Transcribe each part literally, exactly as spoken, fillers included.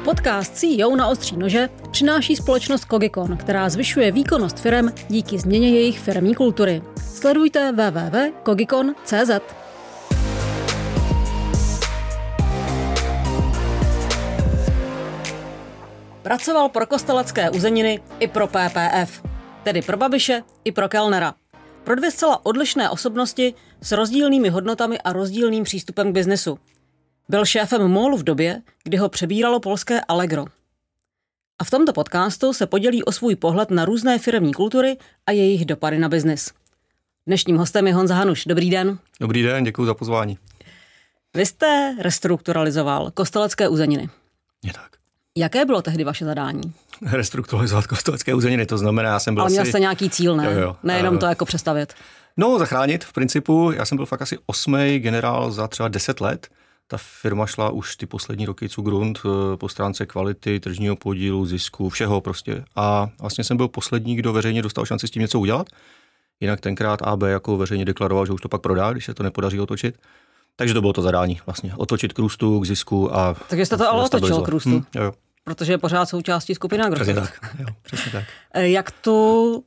Podcast C E O na ostří nože přináší společnost Kogikon, která zvyšuje výkonnost firem díky změně jejich firemní kultury. Sledujte w w w tečka kogikon tečka c z. Pracoval pro Kostelecké uzeniny i pro P P F, tedy pro Babiše i pro Kellnera. Pro dvě zcela odlišné osobnosti s rozdílnými hodnotami a rozdílným přístupem k biznesu. Byl šéfem MOLu v době, kdy ho přebíralo polské Allegro. A v tomto podcastu se podělí o svůj pohled na různé firemní kultury a jejich dopady na biznis. Dnešním hostem je Honza Hanuš. Dobrý den. Dobrý den, děkuji za pozvání. Vy jste restrukturalizoval Kostelecké uzeniny. Je tak. Jaké bylo tehdy vaše zadání? Restrukturalizovat Kostelecké uzeniny, to znamená, já jsem byl Ale měl asi... jste nějaký cíl, ne? Jo, jo. Nejenom uh, to jako přestavět. No, zachránit v principu. Já jsem byl fakt asi osmý generál za třeba deset let. Ta firma šla už ty poslední roky cu grunt po stránce kvality, tržního podílu, zisku, všeho prostě. A vlastně jsem byl poslední, kdo veřejně dostal šanci s tím něco udělat. Jinak tenkrát A B jako veřejně deklaroval, že už to pak prodá, když se to nepodaří otočit. Takže to bylo to zadání vlastně. Otočit k růstu, k zisku a... Takže jste to ale otočil k růstu. Hmm, jo. Protože je pořád součástí skupiny Agrofert. Přesně tak. Jo, přesně tak. Jak tu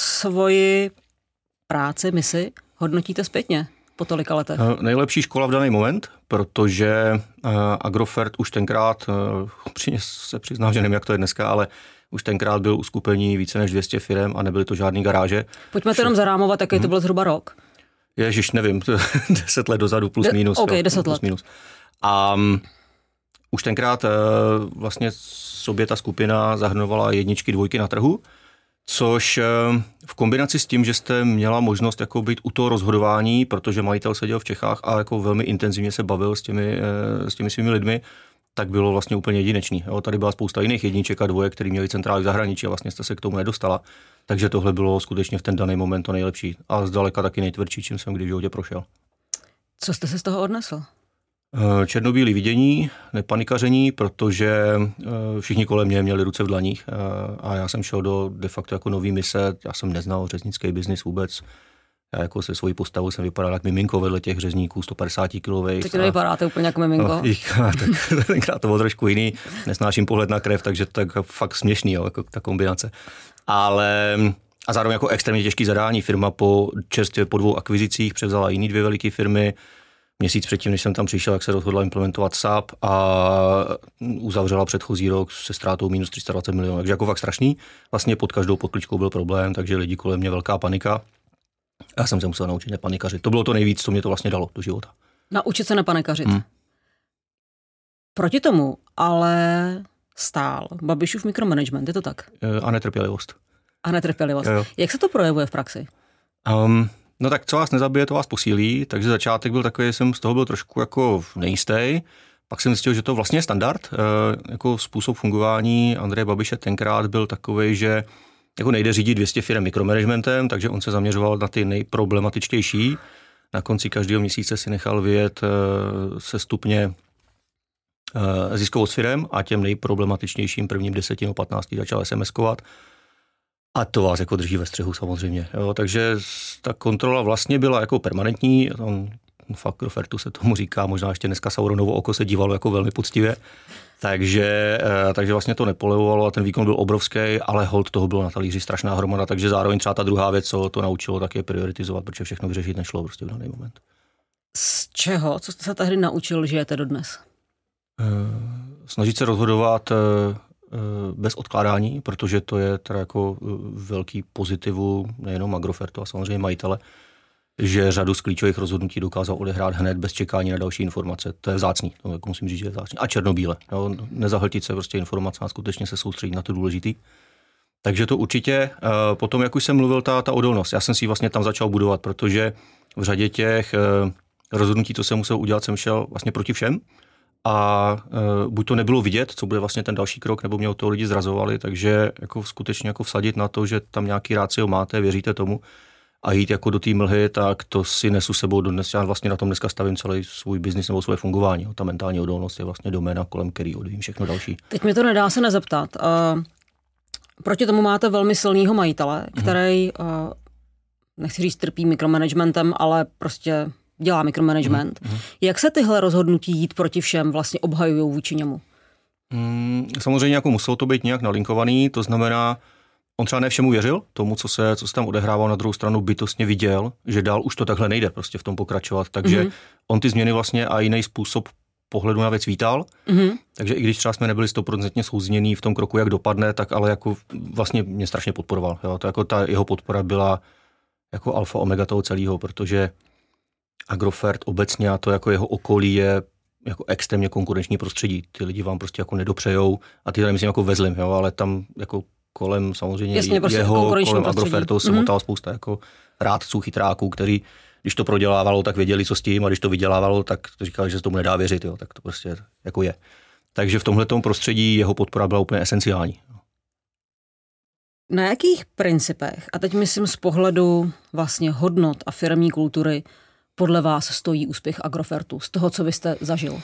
svoji práci, misi hodnotíte zpětně po tolika letech? Uh, nejlepší škola v daný moment, protože uh, Agrofert už tenkrát, uh, se přiznám, že nevím, jak to je dneska, ale už tenkrát byl uskupení více než dvě stě firem a nebyly to žádný garáže. Pojďme to jenom zarámovat, jaký hmm. to byl zhruba rok. Ježiš, nevím, deset let dozadu, plus De- minus. OK, jo, deset plus let. Minus. A um, už tenkrát uh, vlastně sobě ta skupina zahrnovala jedničky, dvojky na trhu, což uh, v kombinaci s tím, že jste měla možnost jako být u toho rozhodování, protože majitel seděl v Čechách a jako velmi intenzivně se bavil s těmi, uh, s těmi svými lidmi, tak bylo vlastně úplně jedinečný. Jo, tady byla spousta jiných jedniček a dvojek, který měli centrály v zahraničí a vlastně jste se k tomu nedostala. Takže tohle bylo skutečně v ten daný moment to nejlepší. A zdaleka taky nejtvrdší, čím jsem kdy v životě prošel. Co jste se z toho odnesl? Černobílý vidění, nepanikaření, protože všichni kolem mě měli ruce v dlaních a já jsem šel do de facto jako nový mise. Já jsem neznal řeznický biznis vůbec. Já jako se svojí postavou jsem vypadal jak miminko vedle těch řezníků sto padesát kilových. Teď nevypadáte úplně jako miminko. No, tak tenkrát to bylo trošku jiný. Nesnáším pohled na krev, takže to je fakt směšný, jo, jako ta kombinace. Ale a zároveň jako extrémně těžký zadání. Firma po čerstvě po dvou akvizicích převzala jiný dvě veliké firmy. Měsíc předtím, než jsem tam přišel, tak se rozhodla implementovat S A P a uzavřela předchozí rok se ztrátou minus tři sta dvacet milionů. Takže jako fakt strašný. Vlastně pod každou podkličkou byl problém, takže lidi kolem mě velká panika. Já jsem se musel naučit nepanikařit. To bylo to nejvíc, co mě to vlastně dalo do života. Naučit se nepanikařit. Hmm. Proti tomu ale stál Babišův mikromanagement, je to tak? A netrpělivost. A netrpělivost. Jo, jo. Jak se to projevuje v praxi? Um, no tak co vás nezabije, to vás posílí, takže začátek byl takový, jsem z toho byl trošku jako nejistý. Pak jsem zjistil, že to vlastně je standard, uh, jako způsob fungování Andreje Babiše tenkrát byl takovej, že jako nejde řídit dvě stě firem mikromanagementem, takže on se zaměřoval na ty nejproblematičtější. Na konci každého měsíce si nechal vyjet uh, se stupně uh, ziskovost firem a těm nejproblematičnějším prvním desetinou patnácti začal SMSkovat. A to vás jako drží ve střehu samozřejmě. Jo, takže ta kontrola vlastně byla jako permanentní. On v Agrofertu se tomu říká, možná ještě dneska Sauronovo oko se dívalo jako velmi poctivě. Takže, takže vlastně to nepolevovalo a ten výkon byl obrovský, ale hold toho bylo na talíři strašná hromada. Takže zároveň třeba ta druhá věc, co to naučilo, tak je prioritizovat, protože všechno vyřešit nešlo prostě v daný moment. Z čeho? Co jste se tehdy naučil, žijete dodnes? Snažit se rozhodovat bez odkládání, protože to je teda jako velký pozitivu nejenom Agrofertu a samozřejmě majitele, že řadu z klíčových rozhodnutí dokázal odehrát hned bez čekání na další informace. To je vzácný, to jako musím říct, že je vzácný. A černobíle. Jo, nezahltit se prostě informace a skutečně se soustředit na to důležitý. Takže to určitě. Potom, jak už jsem mluvil, ta, ta odolnost. Já jsem si vlastně tam začal budovat, protože v řadě těch rozhodnutí, co jsem musel udělat, jsem šel vlastně proti všem. A e, buď to nebylo vidět, co bude vlastně ten další krok, nebo mě od toho lidi zrazovali, takže jako skutečně jako vsadit na to, že tam nějaký rácio máte, věříte tomu a jít jako do té mlhy, tak to si nesu sebou dodnes. Já vlastně na tom dneska stavím celý svůj biznis nebo svoje fungování. Ta mentální odolnost je vlastně doména, kolem který odvím všechno další. Teď mi to nedá se nezeptat. Uh, proti tomu máte velmi silného majitele, který, uh, nechci říct trpí mikromanagementem, ale prostě dělá mikromanagement. Mm-hmm. Jak se tyhle rozhodnutí jít proti všem vlastně obhajují vůči němu? Hmm, samozřejmě jako muselo to být nějak nalinkovaný, to znamená, on třeba ne všemu věřil, tomu, co se, co se tam odehrávalo, na druhou stranu bytostně viděl, že dál už to takhle nejde prostě v tom pokračovat, takže mm-hmm. on ty změny vlastně a jiný způsob pohledu na věc vítal, mm-hmm. takže i když třeba jsme nebyli stoprocentně souznění v tom kroku, jak dopadne, tak ale jako vlastně mě strašně podporoval. Jo? To jako ta jeho podpora byla jako alfa omega toho celého, protože Agrofert obecně a to jako jeho okolí je jako extrémně konkurenční prostředí. Ty lidi vám prostě jako nedopřejou a ty tady myslím jako vezlim, jo? Ale tam jako kolem samozřejmě Jasně, prostě jeho, kolem prostředí. Agrofertu se mm-hmm. motala spousta jako rádců, chytráků, který když to prodělávalo, tak věděli, co s tím, a když to vydělávalo, tak to říkali, že se tomu nedá věřit, jo? Tak to prostě jako je. Takže v tomhletom prostředí jeho podpora byla úplně esenciální. Na jakých principech, a teď myslím z pohledu vlastně hodnot a firemní kultury, podle vás stojí úspěch Agrofertu, z toho, co vy jste zažil?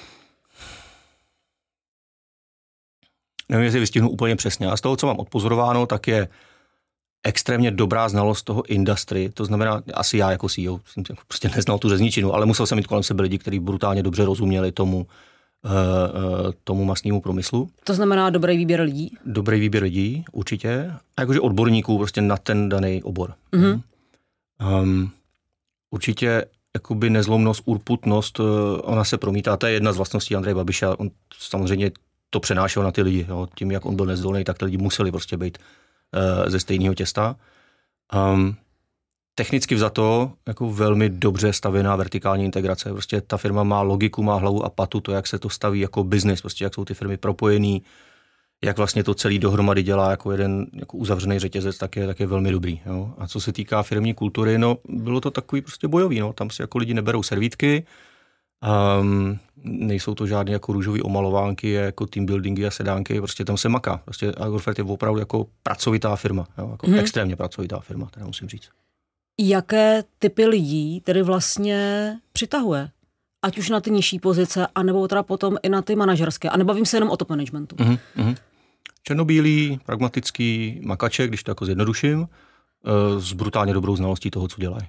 Nevím, jestli vystihnu úplně přesně. A z toho, co mám odpozorováno, tak je extrémně dobrá znalost toho industry. To znamená, asi já jako C E O jsem prostě neznal tu řezničinu, ale musel jsem mít kolem sebe lidi, kteří brutálně dobře rozuměli tomu, uh, uh, tomu masnému průmyslu. To znamená dobrý výběr lidí? Dobrý výběr lidí, určitě. A jakože odborníků prostě na ten daný obor. Mm-hmm. Um, určitě jakoby nezlomnost, urputnost, ona se promítá. To je jedna z vlastností Andreje Babiše. On samozřejmě to přenášel na ty lidi. Jo. Tím, jak on byl nezdolný, tak ty lidi museli prostě být uh, ze stejného těsta. Um, technicky vzato jako velmi dobře stavěná vertikální integrace. Prostě ta firma má logiku, má hlavu a patu, to, jak se to staví jako biznis, prostě jak jsou ty firmy propojený, jak vlastně to celý dohromady dělá jako jeden jako uzavřený řetězec, tak je, tak je velmi dobrý. Jo. A co se týká firemní kultury, no bylo to takový prostě bojový. No. Tam si jako lidi neberou servítky, um, nejsou to žádné jako růžové omalovánky, jako team buildingy a sedánky, prostě tam se maká. Prostě Agrofert je opravdu jako pracovitá firma, jo. Jako hmm. extrémně pracovitá firma, teda musím říct. Jaké typy lidí tedy vlastně přitahuje? Ať už na ty nižší pozice, anebo teda potom i na ty manažerské. A nebavím se jenom o top managementu. Mm-hmm, mm-hmm. Černobílý, pragmatický makaček, když to jako zjednoduším, s brutálně dobrou znalostí toho, co dělají.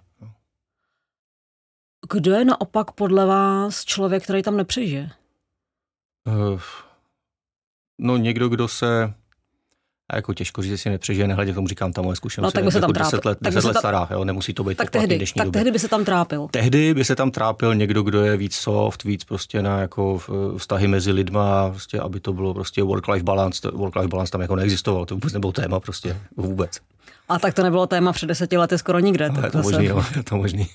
Kdo je naopak podle vás člověk, který tam nepřežije? Uh, no někdo, kdo se... A jako těžko říct, jestli nepřežije, nehledě tomu říkám, ta moje zkušenost no, tak by se jako tam deset let, deset let tam... stará, jo, nemusí to být tak tehdy, dnešní tak době. tehdy by se tam trápil. Tehdy by se tam trápil někdo, kdo je víc soft, víc prostě na jako vztahy mezi lidma, prostě, aby to bylo prostě work-life balance, work-life balance tam jako neexistovalo, to vůbec nebylo téma prostě vůbec. A tak to nebylo téma před deseti lety skoro nikde. No, je to možný, no, je to možný.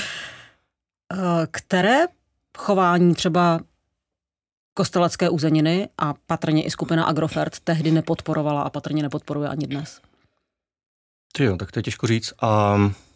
Které chování třeba Kostelecké uzeniny a patrně i skupina Agrofert tehdy nepodporovala a patrně nepodporuje ani dnes? Ty jo, tak to je těžko říct. A,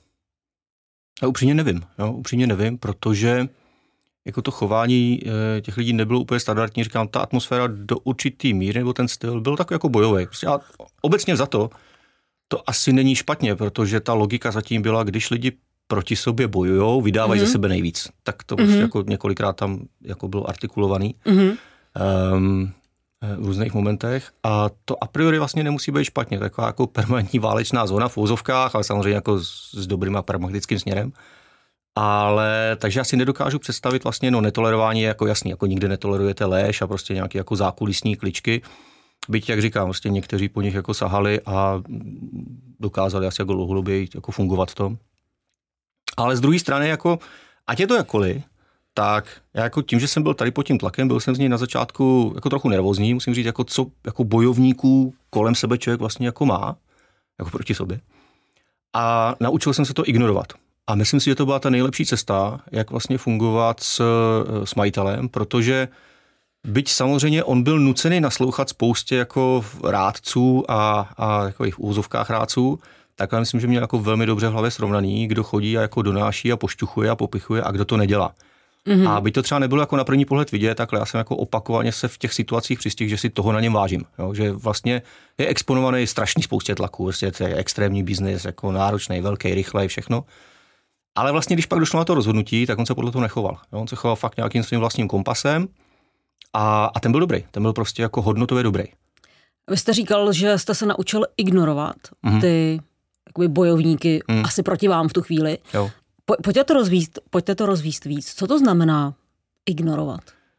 a upřímně nevím, jo, upřímně nevím, protože jako to chování e, těch lidí nebylo úplně standardní, říkám, ta atmosféra do určitý míry, nebo ten styl byl takový jako bojový. Prostě a obecně za to, to asi není špatně, protože ta logika zatím byla, když lidi proti sobě bojujou, vydávají mm-hmm. ze sebe nejvíc. Tak to mm-hmm. už jako několikrát tam jako bylo artikulovaný mm-hmm. um, v různých momentech a to a priori vlastně nemusí být špatně. Taková jako permanentní válečná zóna v úzovkách, ale samozřejmě jako s, s dobrým a pragmatickým směrem. Ale takže já si nedokážu představit vlastně, no netolerování je jako jasný, jako nikdy netolerujete lež a prostě nějaké jako zákulisní kličky. Byť, jak říkám, prostě někteří po nich jako sahali a dokázali asi jako dlouhodobě jako fungovat v tom. Ale z druhé strany, jako, ať je to jakkoliv, tak já jako tím, že jsem byl tady pod tím tlakem, byl jsem z něj na začátku jako trochu nervózní, musím říct, jako co jako bojovníků kolem sebe člověk vlastně jako má, jako proti sobě. A naučil jsem se to ignorovat. A myslím si, že to byla ta nejlepší cesta, jak vlastně fungovat s, s majitelem, protože byť samozřejmě on byl nucený naslouchat spoustě jako rádců a, a takových úzovkách rádců, tak já myslím, že měl jako velmi dobře v hlavě srovnaný, kdo chodí a jako donáší a pošťuchuje a popichuje a kdo to nedělá. Mm-hmm. A by to třeba nebylo jako na první pohled vidět, takhle já jsem jako opakovaně se v těch situacích přistihl, že si toho na něm vážím. Jo? Že vlastně je exponovaný strašný spoustě tlaků, vlastně to je extrémní biznis, jako náročný, velký, rychlej, všechno. Ale vlastně, když pak došlo na to rozhodnutí, tak on se podle toho nechoval. Jo? On se choval fakt nějakým svým vlastním kompasem a, a ten byl dobrý. Ten byl prostě jako hodnotově dobrý. Vy jste říkal, že jste se naučil ignorovat mm-hmm. ty jakoby bojovníky mm. asi proti vám v tu chvíli. Jo. Po, pojďte to rozvíst, pojďte to rozvíst víc. Co to znamená ignorovat?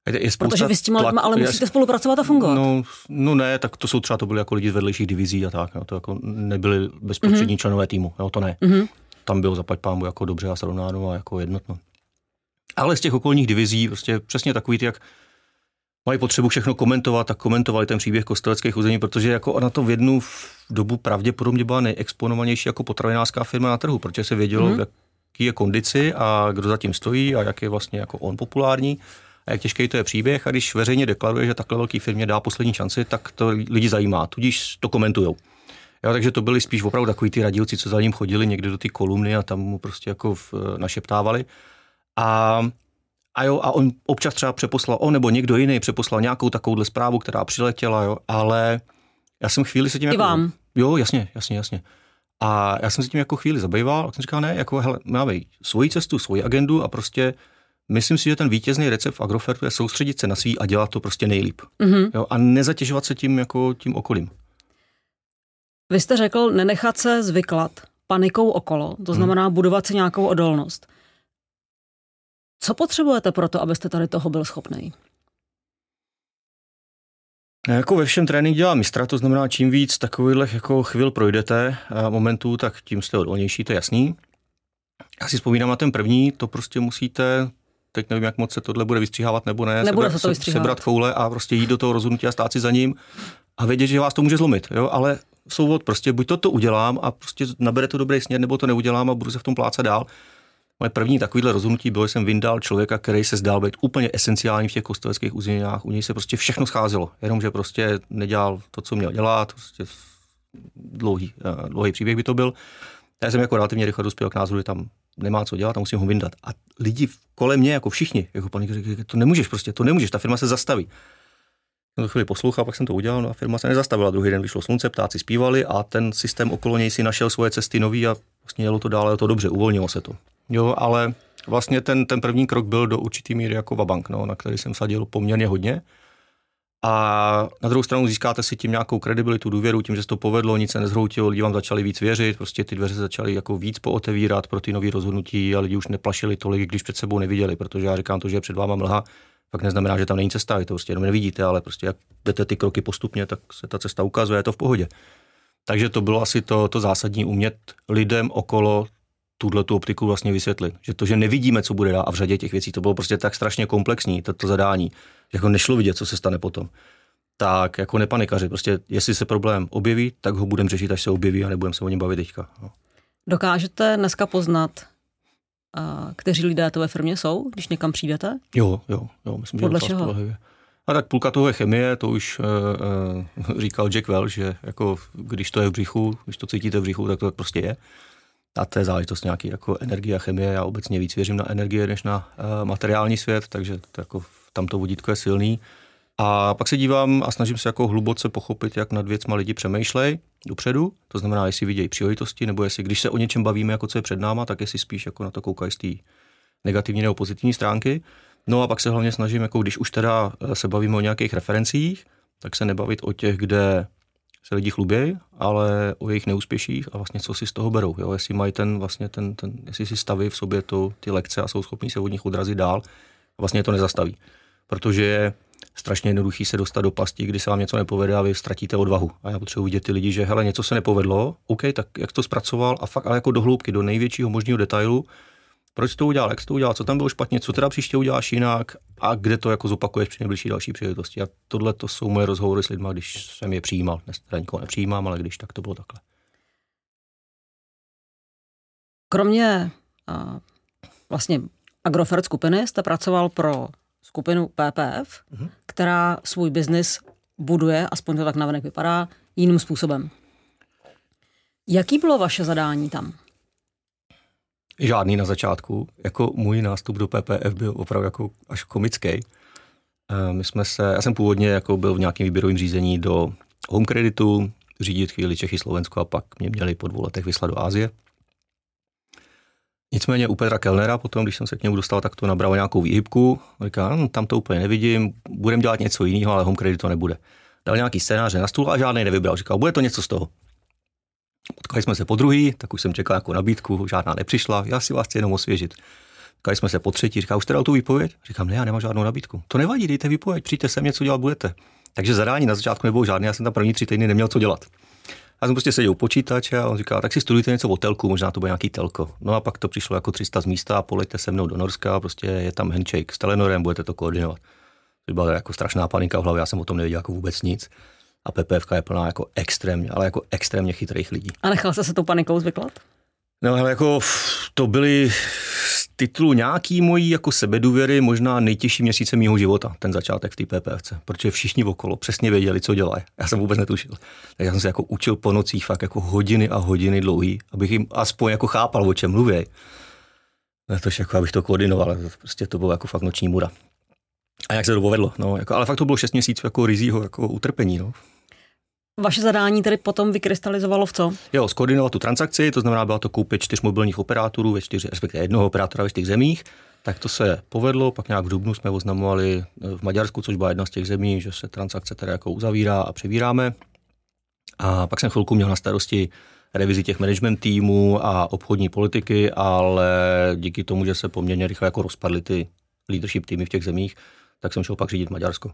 Je Protože vy s tím lidma ale musíte spolupracovat a fungovat. No, no ne, tak to jsou třeba to byly jako lidi z vedlejších divizí a tak. Jo, to jako nebyli bezprostřední mm-hmm. členové týmu. Jo, to ne. Mm-hmm. Tam bylo zaplať pámu jako dobře a srovnáno a jako jednotno. Ale z těch okolních divizí prostě přesně takový ty, jak mají potřebu všechno komentovat, tak komentovali ten příběh kosteleckých území, protože jako ona to v jednu dobu pravděpodobně byla nejexponovanější jako potravinářská firma na trhu, protože se vědělo, mm-hmm. v jaký je kondici a kdo za tím stojí a jak je vlastně jako on populární a jak těžký to je příběh. A když veřejně deklaruje, že takhle velký firmě dá poslední šanci, tak to lidi zajímá, tudíž to komentujou. Jo, takže to byli spíš opravdu takový ty radílci, co za ním chodili někde do ty kolumny a tam mu prostě jako v, našeptávali. A A jo, a on občas třeba přeposlal, on nebo někdo jiný přeposlal nějakou takovouhle zprávu, která přiletěla, jo, ale já jsem chvíli se tím... I jako, vám. Jo, jasně, jasně, jasně. A já jsem se tím jako chvíli zabýval a jsem říkal, ne, jako hele, máme svoji cestu, svoji agendu a prostě myslím si, že ten vítězný recept v Agrofertu je soustředit se na svý a dělat to prostě nejlíp. Mm-hmm. Jo, a nezatěžovat se tím jako tím okolím. Vy jste řekl nenechat se zvyklat panikou okolo, to znamená hmm. budovat si nějakou odolnost. Co potřebujete pro to, abyste tady toho byl schopný? Jako ve všem trénink dělá mistra, to znamená, čím víc takových jako chvil projdete a momentů, tak tím jste odolnější, to je jasný. Já si vzpomínám na ten první, to prostě musíte, teď nevím, jak moc se tohle bude vystříhávat nebo ne, Nebude sebrat, se to vystříhávat. sebrat koule a prostě jít do toho rozhodnutí a stát si za ním a vědět, že vás to může zlomit, jo, ale souvod prostě buď to, to udělám a prostě nabere to dobrý směr, nebo to neudělám a budu se v tom plácat dál. Moje první takovýhle rozhodnutí bylo, že jsem vyndal člověka, který se zdál být úplně esenciální v těch kosteleckých územích. U něj se prostě všechno scházelo, jenomže prostě nedělal to, co měl dělat. Prostě dlouhý, dlouhý příběh by to byl. Já jsem jako relativně rychle dospěl k názoru, že tam nemá co dělat a musím ho vyndat. A lidi kolem mě, jako všichni, jako paní, to nemůžeš prostě, to nemůžeš, ta firma se zastaví. Jsem to chvíli poslouchal, pak jsem to udělal, no a firma se nezastavila. Druhý den vyšlo slunce, ptáci zpívali a ten systém okolo něj si našel svoje cesty nový a vlastně jelo to dále, to dobře, uvolnilo se to. Jo, ale vlastně ten, ten první krok byl do určitý míry jako vabank, no, na který jsem sadil poměrně hodně. A na druhou stranu získáte si tím nějakou kredibilitu, důvěru, tím, že se to povedlo, nic se nezhroutilo, lidi vám začali víc věřit, prostě ty dveře začaly jako víc pootevírat pro ty nový rozhodnutí a lidi už neplašili tolik, když před sebou neviděli, protože já říkám to, že je před váma mlha, fakt neznamená, že tam není cesta, je to prostě jenom nevidíte, ale prostě jak jdete ty kroky postupně, tak se ta cesta ukazuje, je to v pohodě. Takže to bylo asi to, to zásadní, umět lidem okolo tuhle tu optiku vlastně vysvětlit. Že to, že nevidíme, co bude dál a v řadě těch věcí, to bylo prostě tak strašně komplexní, to, to zadání, že jako nešlo vidět, co se stane potom. Tak jako nepanikaři, prostě jestli se problém objeví, tak ho budeme řešit, až se objeví a nebudeme se o něm bavit teďka. No. Dokážete dneska poznat, a kteří lidé to ve firmě jsou, když někam přijdete? Jo, jo, jo, myslím, podle že čeho? Spolehivě. A tak půlka toho je chemie, to už uh, uh, říkal Jack Welch, že jako když to je v břichu, když to cítíte v břichu, tak to tak prostě je. A to je záležitost nějaký jako energie a chemie. Já obecně víc věřím na energie než na uh, materiální svět, takže to jako, tam to vodítko je silný. A pak se dívám a snažím se jako hluboce pochopit, jak nad věcma lidi přemýšlej dopředu. To znamená, jestli vidějí příležitosti, nebo jestli, když se o něčem bavíme, jako co je před náma, tak jestli spíš jako na to koukají z té negativní nebo pozitivní stránky. No a pak se hlavně snažím, jako když už teda se bavíme o nějakých referencích, tak se nebavit o těch, kde se lidi chlubějí, ale o jejich neúspěších a vlastně co si z toho berou. Jo? Jestli mají ten, vlastně ten, ten, jestli si staví v sobě to, ty lekce a jsou schopní se od nich odrazit dál a vlastně to nezastaví. Protože je strašně jednoduchý se dostat do pasti, kdy se vám něco nepovede a vy ztratíte odvahu. A já potřebuji vidět ty lidi, že hele, něco se nepovedlo, OK, tak jak to zpracoval a fakt ale jako do hloubky, do největšího možného detailu, proč to udělal, jak to udělal, co tam bylo špatně, co teda příště uděláš jinak a kde to jako zopakuješ při nejbližší další příležitosti. A tohle to jsou moje rozhovory s lidmi, když jsem je přijímal. Dnes teda nikoho nepřijímám, ale když, tak to bylo takhle. Kromě a, vlastně Agrofert skupiny jste pracoval pro skupinu P P F, mm-hmm. která svůj biznis buduje, aspoň to tak navenek vypadá, jiným způsobem. Jaký bylo vaše zadání tam? Žádný na začátku. Jako můj nástup do P P F byl opravdu jako až komický. My jsme se, já jsem původně jako byl v nějakém výběrovém řízení do Home Creditu, řídit chvíli Čechy, Slovensko a pak mě měli po dvou letech vyslat do Asie. Nicméně u Petra Kellnera potom, když jsem se k němu dostal, tak to nabralo nějakou výhybku. Říká, hm, tam to úplně nevidím, budeme dělat něco jiného, ale Home Credit to nebude. Dal nějaký scénáře na stůl a žádný nevybral. Říkal, bude to něco z toho. Potkali jsme se po druhý, tak už jsem čekal nějakou nabídku, žádná nepřišla, já si vás chci jenom osvěžit. Říkali jsme se po třetí, říká, už jste dal tu výpověď? Říkám, ne, já nemám žádnou nabídku. To nevadí, dejte výpověď, přijďte sem, něco dělat budete. Takže zadání na začátku nebylo žádné, já jsem tam první tři týdny neměl co dělat. Já jsem prostě seděl u počítače a on říká, tak si studujte něco o telku, možná to bude nějaký telko. No a pak to přišlo jako tři sta z místa a polejte se mnou do Norska, prostě je tam handshake s Telenorem, budete to koordinovat. To byla jako strašná panika v hlavě, já jsem o tom nevěděl jako vůbec nic. A PPFka je plná jako extrémně, ale jako extrémně chytrých lidí. A nechal jsi se tou panikou zvyklat? No ale jako to byly z titulu nějaký mojí jako sebedůvěry možná nejtěžší měsíce mýho života, ten začátek v té PPFce, protože všichni okolo přesně věděli, co dělají. Já jsem vůbec netušil. Tak já jsem se jako učil po nocích fakt jako hodiny a hodiny dlouhý, abych jim aspoň jako chápal, o čem mluví. Natož jako abych to koordinoval, prostě to bylo jako fakt noční můra. A jak se to povedlo, no, jako, ale fakt to bylo šest měsíců jako rizího jako utrpení, no. Vaše zadání tedy potom vykrystalizovalo v co? Jo, skoordinovat tu transakci, to znamená, byla to koupě čtyř mobilních operátorů ve čtyři, respektive jednoho operátora ve čtyřech zemích, tak to se povedlo, pak nějak v dubnu jsme oznamovali v Maďarsku, což byla jedna z těch zemí, že se transakce teda jako uzavírá a převíráme. A pak jsem chvilku měl na starosti revizi těch management týmů a obchodní politiky, ale díky tomu, že se poměrně rychle jako rozpadly ty leadership týmy v těch zemích, tak jsem šel pak řídit Maďarsko.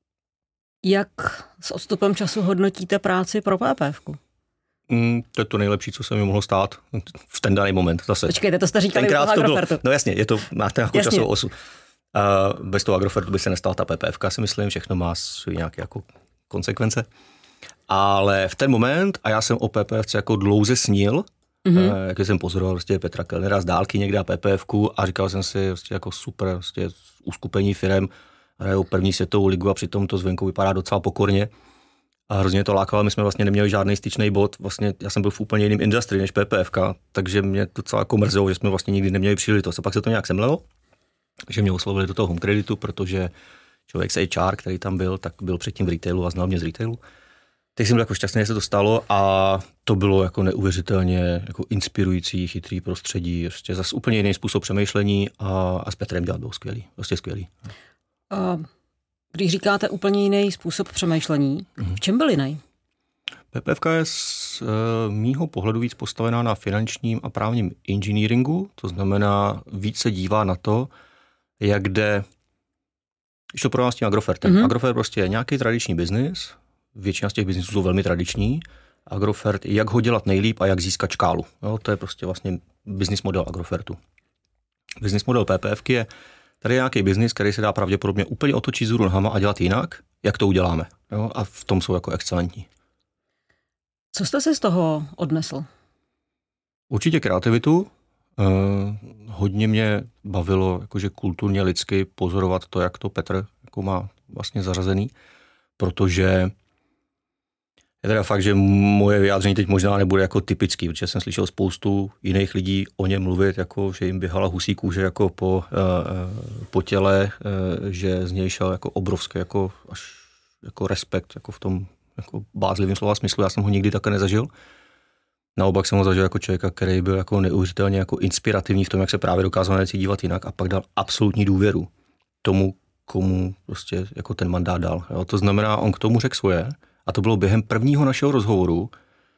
Jak s odstupem času hodnotíte práci pro PPFku? Mm, to je to nejlepší, co se mi mohlo stát v ten daný moment zase. Počkejte, to jste říkali tenkrát u toho to Agrofertu. Bylo, no jasně, je to, máte nějakou časovou osu. A bez toho Agrofertu by se nestala ta PPFka, si myslím, všechno má nějaké jako konsekvence. Ale v ten moment, a já jsem o PPFce jako dlouze snil, mm-hmm. jak jsem pozoroval prostě Petra Kellnera z dálky někde na PPFku a říkal jsem si prostě jako super, prostě uskupení firem, hrajou první světovou ligu a přitom to zvenku vypadá docela pokorně. A hrozně to lákalo, my jsme vlastně neměli žádný styčný bod, vlastně já jsem byl v úplně jiném industrii než PPFka, takže mě to docela jako mrzelo, že jsme vlastně nikdy neměli příležitost. A pak se to nějak semlelo, že mě oslovili do toho Home Creditu, protože člověk z H R, který tam byl, tak byl předtím v retailu a znal mě z retailu. Teď jsem byl jako šťastný, že se to stalo a to bylo jako neuvěřitelně jako inspirující, chytrý prostředí, ještě zase úplně jiný způsob přemýšlení a, a s Petrem dělat byl skvělý, prostě skvělý. Uh, když říkáte úplně jiný způsob přemýšlení, mm-hmm. v čem byl jiný? PPFka je z uh, mýho pohledu víc postavená na finančním a právním engineeringu, to znamená víc se dívá na to, jak jde, když to pro nás tím Agrofertem. Mm-hmm. Agrofert prostě je nějaký tradiční biznis, většina z těch biznisů jsou velmi tradiční. Agrofert, jak ho dělat nejlíp a jak získat škálu. Jo, to je prostě vlastně business model Agrofertu. Business model PPFky je, tady je nějaký biznis, který se dá pravděpodobně úplně otočit z hůru nohama a dělat jinak, jak to uděláme. Jo, a v tom jsou jako excelentní. Co jste si z toho odnesl? Určitě kreativitu. Eh, hodně mě bavilo jakože kulturně lidsky pozorovat to, jak to Petr jako má vlastně zařazený, protože je teda fakt, že moje vyjádření teď možná nebude jako typický, protože jsem slyšel spoustu jiných lidí o něm mluvit, jako, že jim běhala husí kůže jako po, uh, po těle, uh, že z něj šel jako obrovský jako, až, jako respekt jako v tom jako bázlivým slova smyslu. Já jsem ho nikdy také nezažil. Naopak jsem ho zažil jako člověka, který byl jako neuvěřitelně jako inspirativní v tom, jak se právě dokázal na věci dívat jinak a pak dal absolutní důvěru tomu, komu prostě jako ten mandát dal. Jo? To znamená, on k tomu řekl svoje. A to bylo během prvního našeho rozhovoru,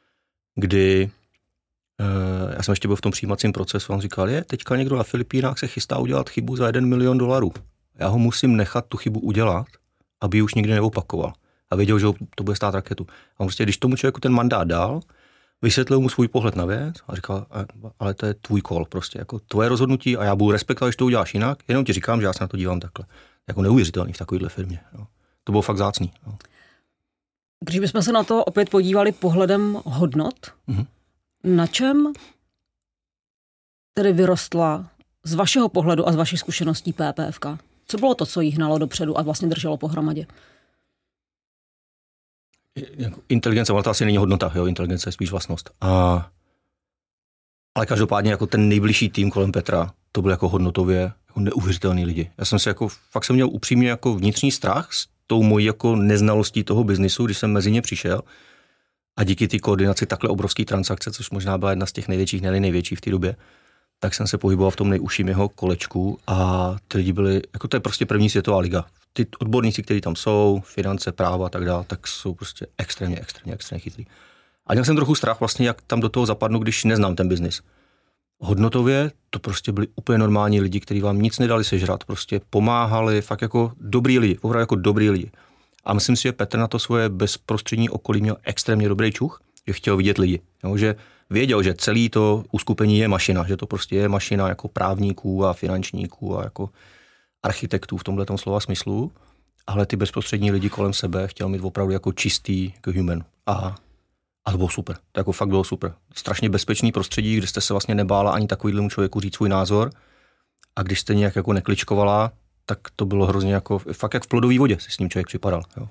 kdy e, já jsem ještě byl v tom přijímacím procesu, on říkal, je, teďka někdo na Filipínách se chystá udělat chybu za jeden milion dolarů. Já ho musím nechat tu chybu udělat, aby ji už nikdy neopakoval. A věděl, že to bude stát raketu. A on prostě, když tomu člověku ten mandát dal, vysvětlil mu svůj pohled na věc a říkal, ale to je tvůj call, prostě jako tvoje rozhodnutí a já budu respektovat, když to uděláš jinak, jenom ti říkám, že já se na to dívám takhle. Jako neuvěřitelný v takovéhle firmě. Jo. To bylo fakt vzácný. Jo. Když bychom se na to opět podívali pohledem hodnot, mm-hmm. na čem tedy vyrostla z vašeho pohledu a z vašich zkušeností PPFka? Co bylo to, co jí hnalo dopředu a vlastně drželo pohromadě? Inteligence, ale to asi není hodnota, jo? Inteligence je spíš vlastnost. A, ale každopádně jako ten nejbližší tým kolem Petra, to byl jako hodnotově jako neuvěřitelný lidi. Já jsem se jako, fakt jsem měl upřímně jako vnitřní strach s tou mojí jako neznalostí toho biznisu, když jsem mezi ně přišel a díky té koordinaci takhle obrovský transakce, což možná byla jedna z těch největších, ne největší v té době, tak jsem se pohyboval v tom nejužším jeho kolečku a ty lidi byli, jako to je prostě první světová liga. Ty odborníci, kteří tam jsou, finance, práva a tak dále, tak jsou prostě extrémně, extrémně, extrémně chytrý. A měl jsem trochu strach vlastně, jak tam do toho zapadnu, když neznám ten biznis. hodnotově to prostě byli úplně normální lidi, kteří vám nic nedali sežrat, prostě pomáhali, fakt jako dobrý lidi, opravdu jako dobrý lidi. A myslím si, že Petr na to svoje bezprostřední okolí měl extrémně dobrý čuch, že chtěl vidět lidi. Jo, že věděl, že celý to uskupení je mašina, že to prostě je mašina jako právníků a finančníků a jako architektů v tomhletom slova smyslu, ale ty bezprostřední lidi kolem sebe chtěl mít opravdu jako čistý jako human. A, a to bylo super. To jako fakt bylo super. Strašně bezpečný prostředí, kde jste se vlastně nebála ani takovýhlemu člověku říct svůj názor a když jste nějak jako nekličkovala, tak to bylo hrozně jako, fakt jak v plodové vodě si s ním člověk připadal. Jo.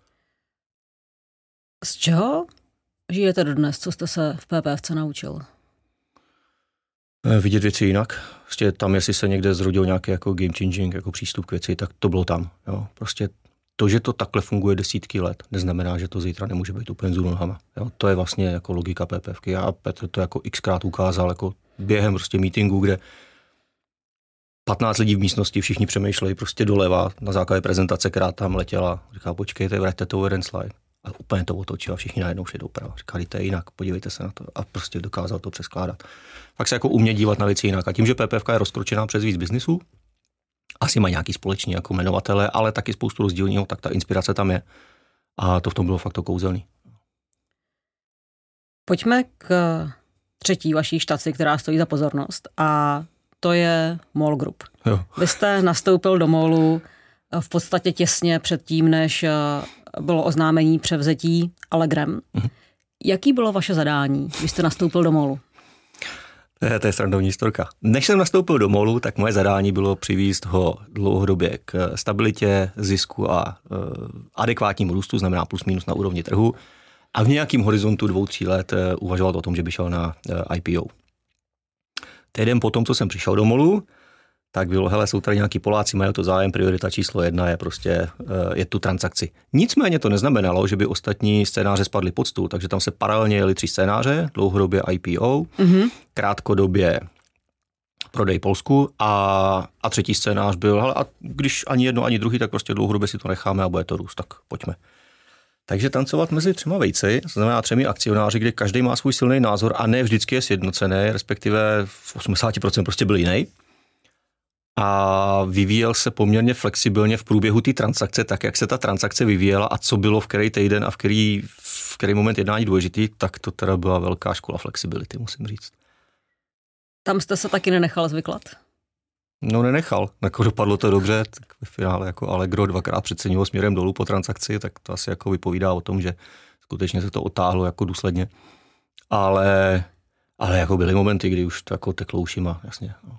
Z čeho žijete dodnes? Co jste se v PPFce naučil? Vidět věci jinak. Prostě tam, jestli se někde zrodil nějaký jako game changing jako přístup k věci, tak to bylo tam. Jo. Prostě to, že to takhle funguje desítky let, neznamená, že to zítra nemůže být úplně z nohama. Jo. To je vlastně jako logika PPFky. A Petr to jako xkrát ukázal jako během prostě meetingu, kde patnáct lidí v místnosti, všichni přemýšlejí prostě doleva na základě prezentace, která tam letěla. Říká, počkejte, vraťte to jeden slide. A úplně to otočil a všichni najednou šli doprava. Říkali, to je jinak, podívejte se na to. A prostě dokázal to přeskládat. Pak se jako umě dívat na věci jinak. A tím, že PPFka je rozkročená přes víc biznisů, asi má nějaký společný jako jmenovatele, ale taky spoustu rozdílného, tak ta inspirace tam je. A to v tom bylo fakt to kouzelný. Pojďme k třetí vaší štaci, která stojí za pozornost. A to je MOL Group. Jo. Vy jste nastoupil do MOLu v podstatě těsně předtím, než bylo oznámení převzetí Allegrem. Mhm. Jaký bylo vaše zadání, když jste nastoupil do MOLu? To je, to je srandovní historka. Než jsem nastoupil do MOLu, tak moje zadání bylo přivést ho dlouhodobě k stabilitě, zisku a e, adekvátnímu růstu, znamená plus minus na úrovni trhu. A v nějakém horizontu dvou, tří let e, uvažoval o tom, že by šel na e, I P O. Týden po tom, co jsem přišel do MOLu, tak bylo, hele, jsou tady nějaký Poláci, mají to zájem, priorita číslo jedna je prostě, je tu transakci. Nicméně to neznamenalo, že by ostatní scénáře spadly pod stůl, takže tam se paralelně jeli tři scénáře, dlouhodobě I P O, mm-hmm. krátkodobě prodej Polsku a, a třetí scénář byl, hele, a když ani jedno, ani druhý, tak prostě dlouhodobě si to necháme a bude to růst, tak pojďme. Takže tancovat mezi třema vejci, to znamená třemi akcionáři, kde každý má svůj silný názor a ne vždycky je sjednocený, respektive v osmdesát procent prostě byl jiný. A vyvíjel se poměrně flexibilně v průběhu té transakce, tak jak se ta transakce vyvíjela a co bylo v který týden a v který, v který moment jednání důležitý, tak to teda byla velká škola flexibility, musím říct. Tam jste se taky nenechal zvyklat? No nenechal, jako dopadlo to dobře, tak ve finále jako Allegro dvakrát přecenilo směrem dolů po transakci, tak to asi jako vypovídá o tom, že skutečně se to otáhlo jako důsledně. Ale, ale jako byly momenty, kdy už to jako teklo ušima, jasně. No.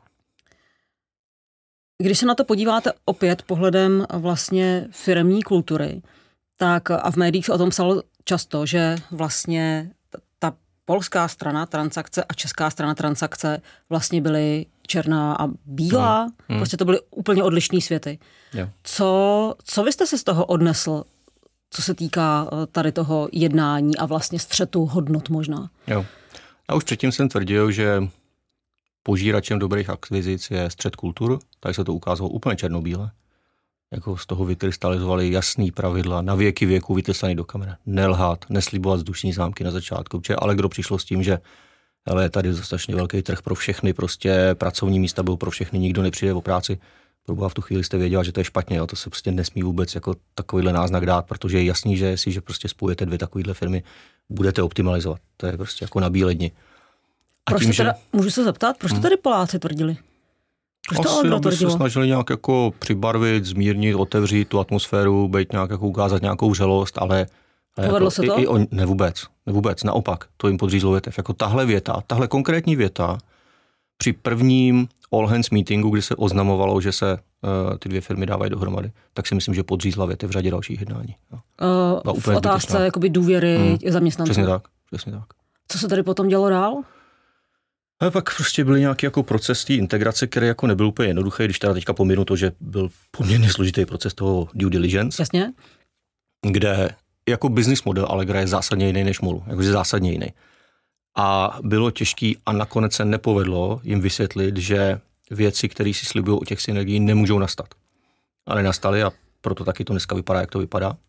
Když se na to podíváte opět pohledem vlastně firemní kultury, tak a v médiích se o tom psalo často, že vlastně ta polská strana transakce a česká strana transakce vlastně byly černá a bílá, hmm. Hmm. prostě to byly úplně odlišný světy. Yeah. Co, co vy jste si z toho odnesl, co se týká tady toho jednání a vlastně střetu hodnot možná? Jo. A už předtím jsem tvrdil, že požíračem dobrých akvizic je střet kultur, tak se to ukázalo úplně černobíle. Jako z toho vykrystalizovali jasný pravidla, na věky věku vytesaný do kamery. Nelhat, neslibovat vzdušní zámky na začátku, protože Allegro přišlo s tím, že ale je tady dostatečně velký trh pro všechny, prostě pracovní místa byl pro všechny, nikdo nepřijde o práci. Proboha, v tu chvíli jste věděla, že to je špatně, jo? To se prostě nesmí vůbec jako takovýhle náznak dát, protože je jasný, že jestliže prostě spojujete dvě takovýhle firmy, budete optimalizovat. To je prostě jako na bílé dni. Proč tím, teda, že... můžu se zeptat, proč to tady Poláci tvrdili? Proč to Allegro tvrdilo? Se snažili nějak jako přibarvit, zmírnit, otevřít tu atmosféru, být nějak jako ukázat nějakou vřelost, ale povedlo jako, se to? I, i on, ne vůbec, ne vůbec, naopak, to jim podřízlo větev. Jako tahle věta, tahle konkrétní věta při prvním all hands meetingu, kdy se oznamovalo, že se uh, ty dvě firmy dávají dohromady, tak si myslím, že podřízla větev v řadě dalších jednání. Uh, v otázce jakoby důvěry hmm, zaměstnanců. Přesně tak, přesně tak. Co se tady potom dělo dál? Ale pak prostě byly nějaký jako proces té integrace, který jako nebyl úplně jednoduchý, když teda teďka pominu to, že byl poměrně složitý proces toho due diligence. Jasně. Kde jako business model Allegra je zásadně jiný než MOLu, jakože zásadně jiný. A bylo těžký a nakonec se nepovedlo jim vysvětlit, že věci, které si slibují o těch synergií, nemůžou nastat. Ale nastaly a proto taky to dneska vypadá, jak to vypadá.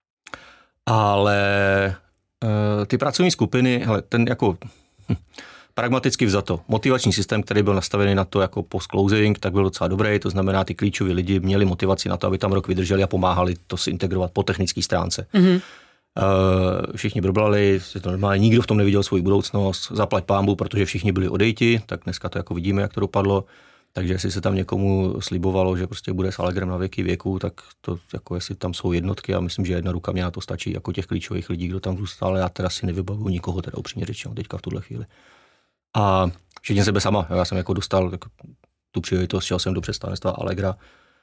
Ale e, ty pracovní skupiny, hele, ten jako... Hm, pragmaticky vzato. Motivační systém, který byl nastavený na to jako post-closing, tak byl docela dobrý, to znamená, ty klíčoví lidi měli motivaci na to, aby tam rok vydrželi a pomáhali to si integrovat po technické stránce. Mm-hmm. Uh, všichni brblali, to normálně, nikdo v tom neviděl svou budoucnost, zaplať pánbu, protože všichni byli odejti, tak dneska to jako vidíme, jak to dopadlo. Takže jestli se tam někomu slibovalo, že prostě bude s Allegrem na věky věku, tak to jako jestli tam jsou jednotky a myslím, že jedna ruka mě na to stačí, jako těch klíčových lidí, kdo tam zůstal, ale já teda si nevybavuju nikoho, teda upřímně řečeno, teďka v tuhle chvíli. A všichni sebe sama, já jsem jako dostal jako tu příležitost, šel jsem do představenstva Allegra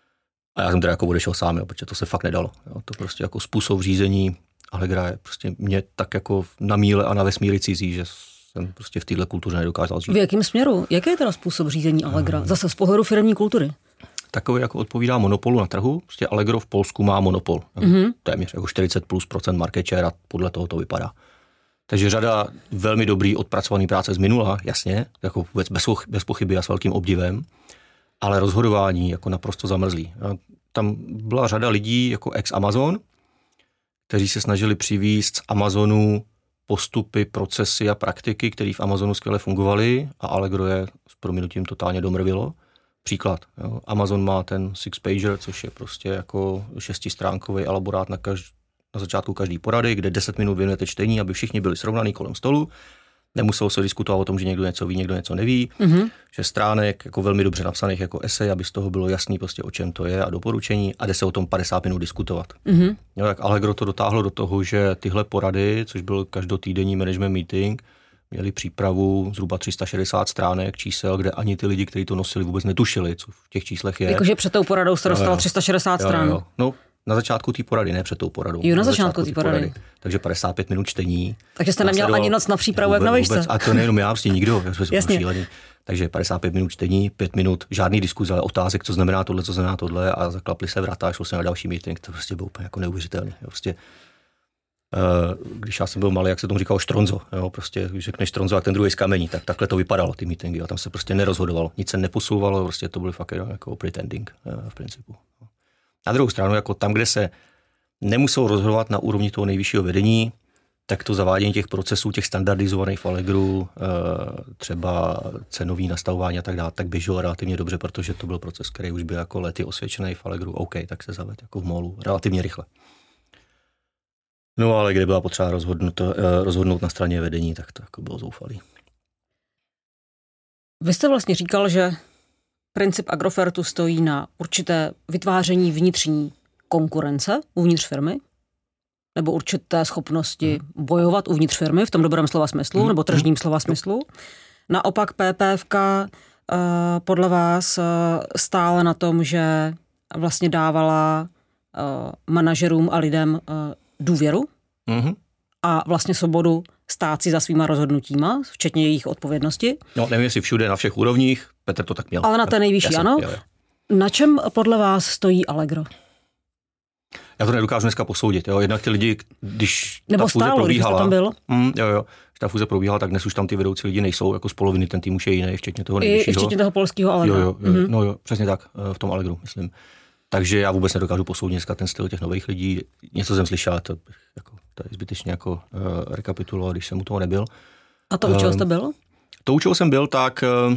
a já jsem teda jako odešel sám, jo, protože to se fakt nedalo. Jo. To prostě jako způsob řízení Allegra je prostě mě tak jako na míle a na vesmíry cizí, že jsem prostě v téhle kultuře nedokázal žít. V jakém směru? Jaký je teda způsob řízení Allegra? Hmm. Zase z pohledu firemní kultury. Takový jako odpovídá monopolu na trhu. Prostě Allegro v Polsku má monopol. Mm-hmm. Téměř jako čtyřicet plus procent market share a podle toho to vypadá. Takže řada velmi dobrý odpracovaný práce z minula, jasně, jako vůbec bez, bez pochyby a s velkým obdivem, ale rozhodování jako naprosto zamrzlý. A tam byla řada lidí jako ex-Amazon, kteří se snažili přivést z Amazonu postupy, procesy a praktiky, které v Amazonu skvěle fungovaly a Allegro je s prominutím totálně domrvilo. Příklad. Jo. Amazon má ten six pager, což je prostě jako šestistránkový elaborát na, každ- na začátku každý porady, kde deset minut věnujete čtení, aby všichni byli srovnaný kolem stolu. Nemuselo se diskutovat o tom, že někdo něco ví, někdo něco neví. Mm-hmm. Že stránek jako velmi dobře napsaných jako esej, aby z toho bylo jasný prostě o čem to je a doporučení a jde se o tom padesát minut diskutovat. Mm-hmm. Jo, tak Allegro to dotáhlo do toho, že tyhle porady, což byl každotýdenní management meeting, měli přípravu zhruba tři sta šedesát stránek čísel, kde ani ty lidi, kteří to nosili, vůbec netušili, co v těch číslech je. Jakože před tou poradou jste dostal tři sta šedesát stran. Jo, jo. No, na začátku té porady, ne před tou poradou. Jo, na, na začátku té porady. porady. Takže padesát pět minut čtení. Takže jste neměl ani noc na přípravu, jak na výšce. A to nejenom já, prostě nikdo. Šílený. Takže padesát pět minut čtení, pět minut žádný diskuze, ale otázek, co znamená tohle, co znamená tohle a zaklapli se vrata a šlo se na další meeting. To prostě bylo úplně jako neuvěřitelné. Prostě když já jsem byl malý, jak se tomu říkalo štronzo, jo, prostě když řekneš štronzo, jak ten druhý z kamení, tak takhle to vypadalo, ty meetingy, a tam se prostě nerozhodovalo, nic se neposouvalo, prostě to bylo fakt jako pretending v principu. Na druhou stranu, jako tam, kde se nemuselo rozhodovat na úrovni toho nejvyššího vedení, tak to zavádění těch procesů, těch standardizovaných v Allegru, třeba cenový nastavování a tak dále, tak běželo relativně dobře, protože to byl proces, který už byl jako lety osvědčený v Allegru, OK, tak se zaved jako v molu relativně rychle. No ale kde byla potřeba rozhodnout, rozhodnout na straně vedení, tak to jako bylo zoufalý. Vy jste vlastně říkal, že princip Agrofertu stojí na určité vytváření vnitřní konkurence uvnitř firmy, nebo určité schopnosti hmm. bojovat uvnitř firmy v tom dobrém slova smyslu, hmm. nebo tržním slova smyslu. Naopak PPFka uh, podle vás uh, stále na tom, že vlastně dávala uh, manažerům a lidem uh, důvěru mm-hmm. a vlastně svobodu stát si za svýma rozhodnutíma, včetně jejich odpovědnosti. No, nevím, jestli všude, na všech úrovních, Petr to tak měl. Ale na té nejvyšší, ano. Jo, jo. Na čem podle vás stojí Allegro? Já to nedokážu dneska posoudit. Jo. Jednak ty lidi, když Nebo ta fúze stálo, probíhala, tam byl? Mm, jo, jo, když ta fúze probíhala, tak dnes už tam ty vedoucí lidi nejsou, jako z poloviny ten tým už je jiný, včetně toho nejvyššího. I včetně toho polského Allegra. Jo, jo, jo, mm-hmm. No jo, přesně tak, v tom Allegru, myslím. Takže já vůbec nedokážu posoudit dneska ten styl těch nových lidí. Něco jsem slyšel, to, jako, to je zbytečně jako uh, rekapitulovat, když jsem u toho nebyl. A to, u čeho jste byl? To, u čeho jsem byl, tak uh,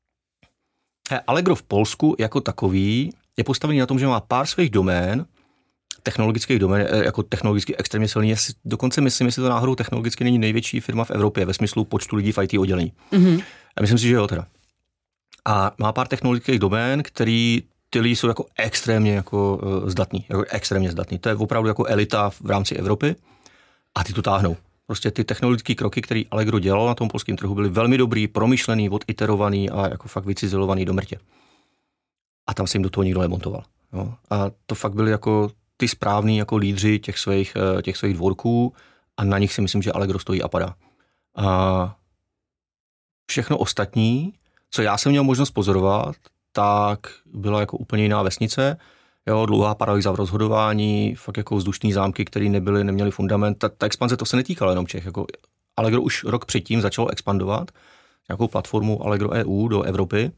Allegro v Polsku jako takový je postavený na tom, že má pár svých domén, technologických domén, jako technologicky extrémně silný. Dokonce myslím, jestli to náhodou technologicky není největší firma v Evropě ve smyslu počtu lidí v í té oddělení. Mm-hmm. A myslím si, že jo teda. A má pár technologických domén, který ty lidi jsou jako extrémně jako uh, zdatní, jako extrémně zdatní. To je opravdu jako elita v rámci Evropy a ty to táhnou. Prostě ty technologické kroky, které Allegro dělalo na tom polském trhu, byly velmi dobrý, promyšlený, oditerovaný a jako fakt vycizelovaný do mrtě. A tam se jim do toho nikdo nemontoval. Jo. A to fakt byli jako ty správní jako lídři těch svých, těch svých dvorků a na nich si myslím, že Allegro stojí a padá. A všechno ostatní, co já jsem měl možnost pozorovat, tak byla jako úplně jiná vesnice, jo, dlouhá paralýza v rozhodování, fakt jako vzdušný zámky, které nebyly, neměly fundament. Ta, ta expanze to se netýkala jenom Čech. Jako Allegro už rok předtím začalo expandovat nějakou platformu Allegro E U do Evropy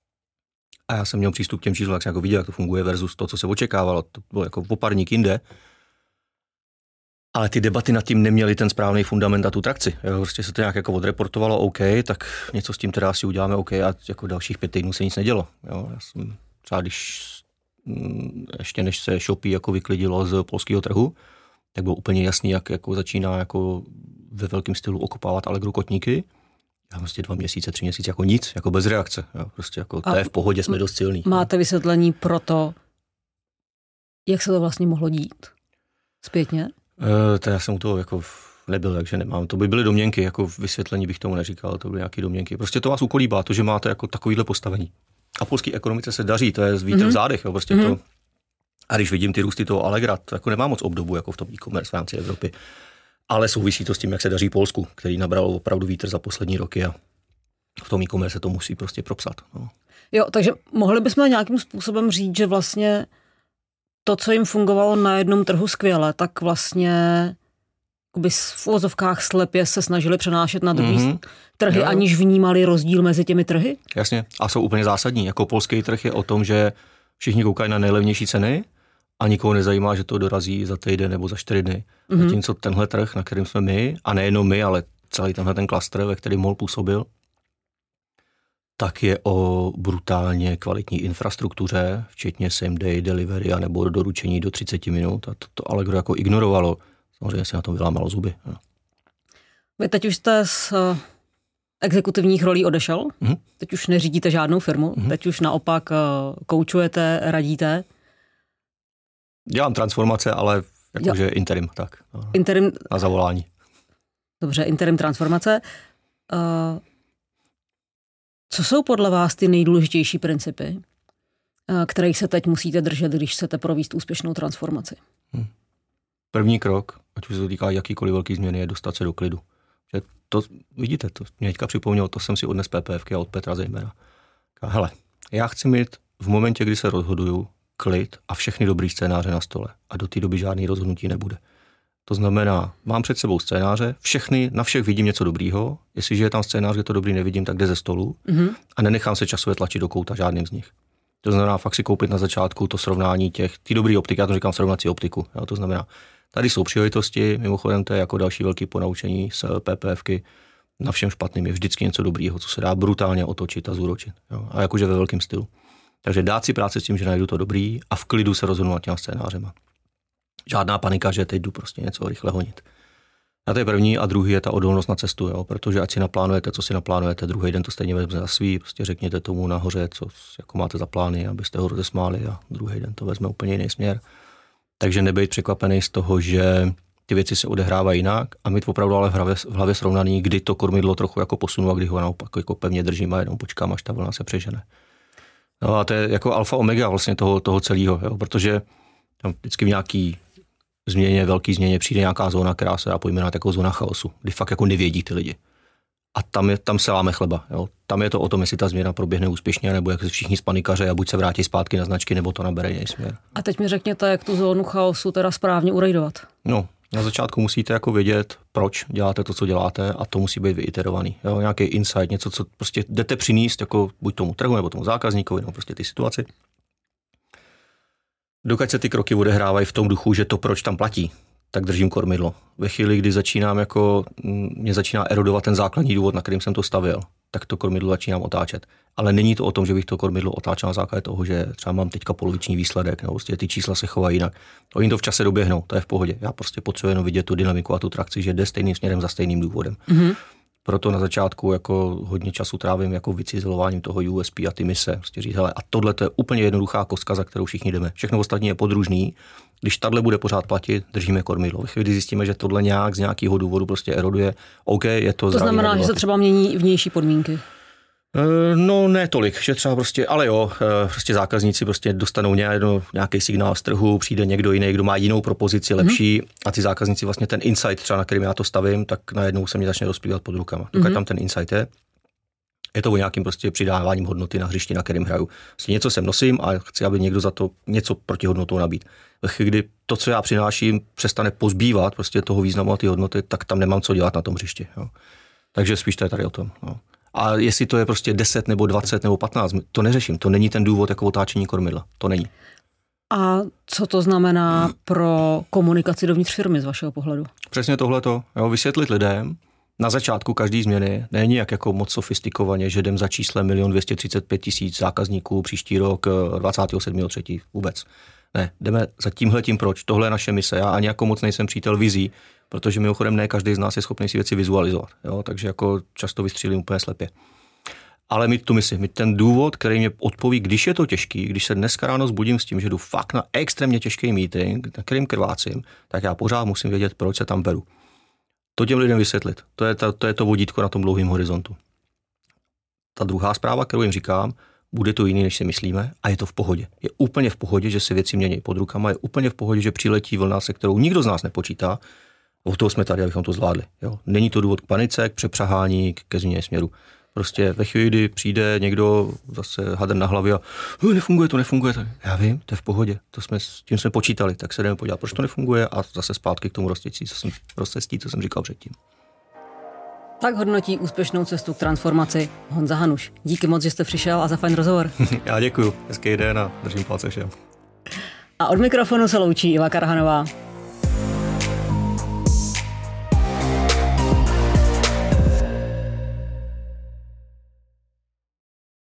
a já jsem měl přístup k těm číslům, jak jsem jako viděl, jak to funguje versus to, co se očekávalo. To bylo jako oparník jinde. Ale ty debaty nad tím neměly ten správný fundament a tu trakci. Jo, prostě se to nějak jako odreportovalo, OK, tak něco s tím teda asi uděláme, OK, a jako dalších pět týdnů se nic nedělo. Jo, já jsem třeba když ještě než se Shopee jako vyklidilo z polského trhu, tak bylo úplně jasný, jak jako začíná jako ve velkém stylu okupávat Allegro kotníky. Já prostě dva měsíce, tři měsíce jako nic, jako bez reakce. Jo, prostě jako to je v pohodě, jsme dost silný. Máte vysvětlení pro to, jak se to vlastně mohlo dít zpětně? E, to já jsem u toho jako nebyl, takže nemám. To by byly domněnky, jako vysvětlení bych tomu neříkal, to byly nějaké domněnky. Prostě to vás ukolíbá, to, že máte jako takovýhle postavení. A polské ekonomice se daří, to je vítr mm-hmm. v zádech, jo, prostě mm-hmm. to. A když vidím ty růsty toho Allegra, to jako nemá moc obdobu jako v tom e-commerce v rámci Evropy. Ale souvisí to s tím, jak se daří Polsku, který nabral opravdu vítr za poslední roky a v tom e-commerce se to musí prostě propsat. No. Jo, takže mohli bychom nějakým způsobem říct, že vlastně to, co jim fungovalo na jednom trhu skvěle, tak vlastně by v uvozovkách slepě se snažili přenášet na druhý mm-hmm. trhy, jo. aniž vnímali rozdíl mezi těmi trhy? Jasně, a jsou úplně zásadní. Jako polský trh je o tom, že všichni koukají na nejlevnější ceny a nikoho nezajímá, že to dorazí za týden nebo za čtyři dny. Mm-hmm. Zatímco tenhle trh, na kterým jsme my, a nejenom my, ale celý tenhle ten klastr, ve kterém MOL působil, tak je o brutálně kvalitní infrastruktuře, včetně same day delivery a nebo doručení do třicet minut. A to, to Allegro jako ignorovalo. Samozřejmě se na tom vylámalo zuby. No. Vy teď už jste z uh, exekutivních rolí odešel. Mm-hmm. Teď už neřídíte žádnou firmu. Mm-hmm. Teď už naopak uh, koučujete, radíte. Dělám transformace, ale jakože interim. Tak, no, interim. Na zavolání. Dobře, interim transformace. Uh, co jsou podle vás ty nejdůležitější principy, uh, kterých se teď musíte držet, když chcete provést úspěšnou transformaci? Hmm. První krok, ať už se to týká jakýkoliv velký změny, je dostat se do klidu. Že to, vidíte, to mě teďka připomnělo, to jsem si odnes PPFky a od Petra zejména. Hele, já chci mít v momentě, kdy se rozhoduju, klid a všechny dobrý scénáře na stole. A do té doby žádný rozhodnutí nebude. To znamená, mám před sebou scénáře, všechny, na všech vidím něco dobrýho, jestliže je tam scénář, kde to dobrý nevidím, tak jde ze stolu mm-hmm. a nenechám se časově tlačit do kouta žádným z nich. To znamená fakt si koupit na začátku to srovnání těch, ty dobrý optiky, já to říkám srovnací optiku. Jo, to znamená, tady jsou příležitosti, mimochodem to je jako další velký ponaučení z PPFky, na všem špatným je vždycky něco dobrýho, co se dá brutálně otočit a zúročit. Jo, a jakože ve velkém stylu. Takže dát si práci s tím, že najdu to dobrý a v klidu se rozhodnu nad těma scénářema. Žádná panika, že teď jdu prostě něco rychle honit. A to je první a druhý je ta odolnost na cestu, jo? Protože ať si naplánujete, co si naplánujete, druhý den to stejně vezme za svý, prostě řekněte tomu nahoře, co jako máte za plány, abyste ho rozesmáli a druhý den to vezme úplně jiný směr. Takže nebejt překvapený z toho, že ty věci se odehrávají jinak a mít opravdu ale v hlavě, v hlavě srovnaný, kdy to kormidlo trochu jako posunu a kdy ho naopak jako pevně držím a jenom počkám, až ta vlna se přežene. No a to je jako alfa omega vlastně toho, toho celého, jo? Protože tam vždycky v nějaký změně, velký změně přijde nějaká zóna, která se dá pojmenovat jako zóna chaosu, kdy fakt jako nevědí ty lidi. A tam, je, tam se láme chleba. Jo? Tam je to o tom, jestli ta změna proběhne úspěšně, nebo jak se všichni spanikaře a buď se vrátí zpátky na značky, nebo to nabere jiný směr. A teď mi řekněte, jak tu zónu chaosu teda správně urejdovat. No, na začátku musíte jako vědět, proč děláte to, co děláte, a to musí být vyiterovaný. Jo? Nějaký insight, něco, co prostě jdete přinést jako buď tomu trhu, nebo tomu zákazníkovi, nebo prostě ty situaci. Dokud se ty kroky odehrávají v tom duchu, že to proč tam platí, tak držím kormidlo. Ve chvíli, kdy začínám jako, mě začíná erodovat ten základní důvod, na kterým jsem to stavil, tak to kormidlo začínám otáčet. Ale není to o tom, že bych to kormidlo otáčel na základě toho, že třeba mám teďka poloviční výsledek, nebo prostě ty čísla se chovají jinak. Oni to v čase doběhnou, to je v pohodě. Já prostě potřebuji jenom vidět tu dynamiku a tu trakci, že jde stejným směrem za stejným důvodem. Mm-hmm. Proto na začátku jako hodně času trávím jako vycizelováním toho U S P a ty mise. Prostě říct, hele, a tohle to je úplně jednoduchá kostka, za kterou všichni jdeme. Všechno ostatní je podružný. Když tahle bude pořád platit, držíme kormidlo. Když zjistíme, že tohle nějak z nějakého důvodu prostě eroduje, OK, je to. To znamená, že se třeba mění vnější podmínky. No ne tolik, že třeba prostě, ale jo, prostě zákazníci prostě dostanou nějaký signál z trhu, přijde někdo jiný, kdo má jinou propozici, lepší mm-hmm. a ty zákazníci vlastně ten insight třeba, na kterým já to stavím, tak najednou se mě začne rozplývat pod rukama. Dokud mm-hmm. tam ten insight je, je to o nějakým prostě přidáváním hodnoty na hřišti, na kterým hraju. Vlastně něco sem nosím a chci, aby někdo za to něco proti hodnotou nabít. Kdy to, co já přináším, přestane pozbývat prostě toho významu a ty hodnoty, tak tam nemám co dělat na tom hřišti. Jo. Takže spíš to je tady o tom. Jo. A jestli to je prostě deset nebo dvacet nebo patnáct, to neřeším. To není ten důvod jako otáčení kormidla. To není. A co to znamená pro komunikaci dovnitř firmy z vašeho pohledu? Přesně tohleto. Jo, vysvětlit lidem na začátku každé změny, není jak jako moc sofistikovaně, že jdem za číslem milion dvě stě třicet pět tisíc zákazníků příští rok dvacátého sedmého třetího vůbec. Ne, jdeme za tímhletím proč. Tohle je naše mise. Já ani jako moc nejsem přítel vizí, protože mimochodem ne každý z nás je schopný si věci vizualizovat. Jo? Takže jako často vystřílím úplně slepě. Ale mít tu misi, mít ten důvod, který mě odpoví, když je to těžký, když se dneska ráno zbudím s tím, že jdu fakt na extrémně těžký meeting, na kterým krvácím, tak já pořád musím vědět, proč se tam beru. To těm lidem vysvětlit. To je, ta, to je to vodítko na tom dlouhém horizontu. Ta druhá zpráva, kterou jim říkám, bude to jiný, než si myslíme, a je to v pohodě. Je úplně v pohodě, že se věci mění pod rukama, je úplně v pohodě, že přiletí vlna, se kterou nikdo z nás nepočítá. Od toho jsme tady, abychom to zvládli. Jo? Není to důvod k panice, k přepřahání, ke změně směru. Prostě ve chvíli, kdy přijde někdo zase hadem na hlavě a nefunguje to, nefunguje to. Já vím, to je v pohodě, to jsme, s tím jsme počítali, tak se jdeme podívat, proč to nefunguje a zase zpátky k tomu rozcestí, co jsem, rozcestí, co jsem říkal předtím. Tak hodnotí úspěšnou cestu k transformaci Honza Hanuš. Díky moc, že jste přišel a za fajn rozhovor. Já děkuju, hezký den a držím palce všem. A od mikrofonu se loučí Iva Karhanová.